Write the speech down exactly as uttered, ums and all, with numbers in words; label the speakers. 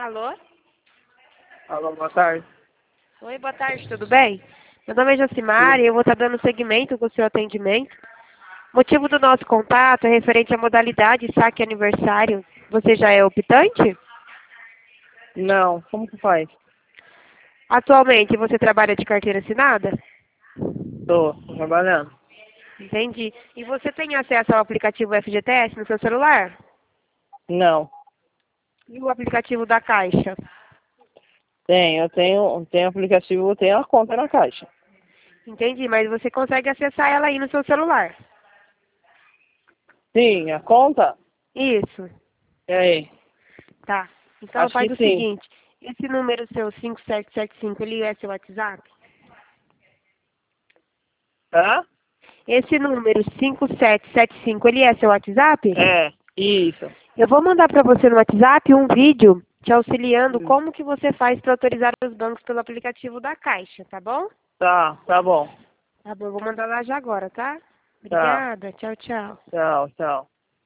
Speaker 1: Alô?
Speaker 2: Alô, boa tarde.
Speaker 1: Oi, boa tarde, tudo bem? Meu nome é Jacimari e eu vou estar dando seguimento com o seu atendimento. O motivo do nosso contato é referente à modalidade saque aniversário. Você já é optante?
Speaker 2: Não, como que faz?
Speaker 1: Atualmente você trabalha de carteira assinada?
Speaker 2: Tô, tô trabalhando.
Speaker 1: Entendi. E você tem acesso ao aplicativo F G T S no seu celular?
Speaker 2: Não,
Speaker 1: E o aplicativo da Caixa?
Speaker 2: tenho, eu tenho, tenho aplicativo, eu tenho a conta na Caixa.
Speaker 1: Entendi, mas você consegue acessar ela aí no seu celular?
Speaker 2: Sim, a conta?
Speaker 1: Isso.
Speaker 2: E aí?
Speaker 1: Tá. Então
Speaker 2: Acho
Speaker 1: faz
Speaker 2: que
Speaker 1: o
Speaker 2: sim.
Speaker 1: seguinte, esse número seu cinco sete sete cinco, ele é seu WhatsApp?
Speaker 2: Hã?
Speaker 1: Esse número cinco sete sete cinco, ele é seu WhatsApp?
Speaker 2: É, isso.
Speaker 1: Eu vou mandar para você no WhatsApp um vídeo te auxiliando
Speaker 2: Hum.
Speaker 1: como que você faz para autorizar os bancos pelo aplicativo da Caixa, tá bom?
Speaker 2: Tá, tá bom.
Speaker 1: Tá bom, eu vou mandar lá já agora, tá?
Speaker 2: Tá,
Speaker 1: Obrigada, tchau, tchau.
Speaker 2: tchau, tchau.